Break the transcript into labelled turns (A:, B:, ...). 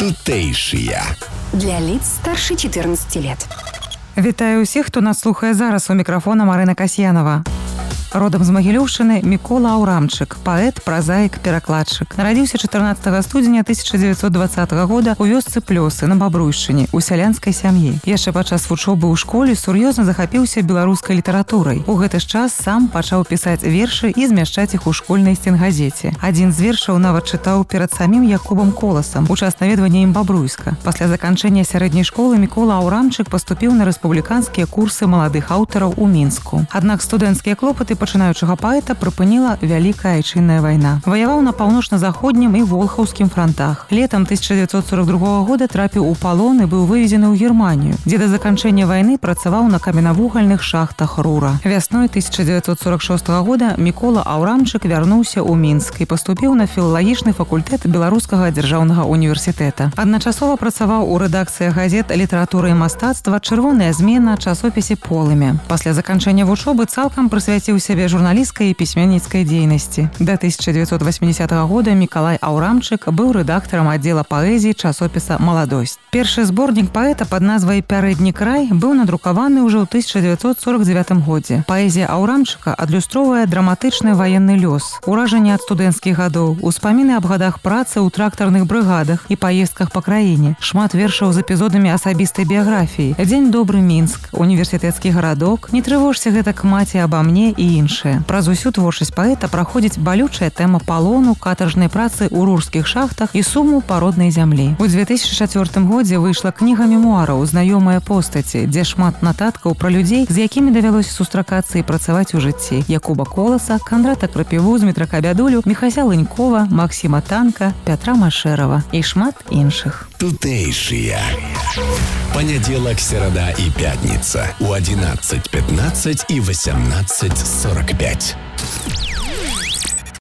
A: Тутейшие.
B: Для лиц старше 14 лет.
C: Вітаю ўсіх, хто нас слухае зараз. У мікрафона Марына Касьянова. Родам з Магілёўшчыны Мікола Аўрамчык, паэт, празаік, перакладчык. Нарадзіўся 14 студзеня 1920 года ў вёсцы Плёсы на Бабруйшчыне, у сялянскай сям'і. Яшчэ падчас вучобы ў школе сур'ёзна захапіўся беларускай літаратурай. У гэты ж час сам пачаў пісаць вершы і змяшчаць іх у школьнай сценгазеце. Адзін з вершаў нават чытаў перад самім Якубам Коласам у час наведвання ім Бабруйска. Пасля заканчэння сярэдняй школы Мікола Аўрамчык паступіў на рэспубліканскія курсы маладых аўтараў у Мінску. Аднак студэнцкія клопаты пачынаючага паэта прыпыніла Вялікая айчынная вайна. Ваяваў на паўночна-заходнім і волхаўскім франтах. Летам 1942 года трапіў у палон і быў вывезены ў Германію, дзе да заканчэння вайны працаваў на каменнавугальных шахтах Рура. Вясной 1946 года Мікола Аўрамчык вярнуўся ў Мінск і паступіў на філалагічны факультэт Беларускага дзяржаўнага універсітэта. Адначасова працаваў у рэдакцыях газет «Літаратура і мастацтва», «Чырвоная змена», часопісе «Полымя». Пасля заканчэння вучобы цалкам прысвяціў сябе журналісцкай і пісьменніцкай дзейнасці. Да 1980 года Мікалай Аўрамчык быў рэдактарам аддзела паэзіі часопіса «Маладосць». Першы зборнік паэта пад назвай «Пярэдні край» быў надрукаваны ўжо ў 1949 годзе. Паэзія Аўрамчыка адлюстроўвае драматычны ваенны лёс, уражанні ад студэнцкіх гадоў, успаміны аб гадах працы ў трактарных брыгадах і паездках па краіне, шмат вершаў з эпізодамі асабістай біяграфіі, «Дзень добры Мінск», «Універсітэцкі гарадок», «Не трывожся гэтак маці аба мне» і іншае. Праз усю творчасць паэта праходзіць балючая тэма палону, катаржнай працы ў рурскіх шахтах і суму па роднай зямлі. У 2004 годзе выйшла кніга мемуараў «Знаёмыя постаці», дзе шмат нататкаў пра людзей, з якімі давялося сустракацца і працаваць у жыцці. Якуба Коласа, Кандрата Крапіву, Змітрака Бядулю, Міхася Лынькова, Максіма Танка, Пятра Машэрава і шмат іншых.
A: Тутейшие. Понедельник, среда и пятница у 11:15 и 18:45.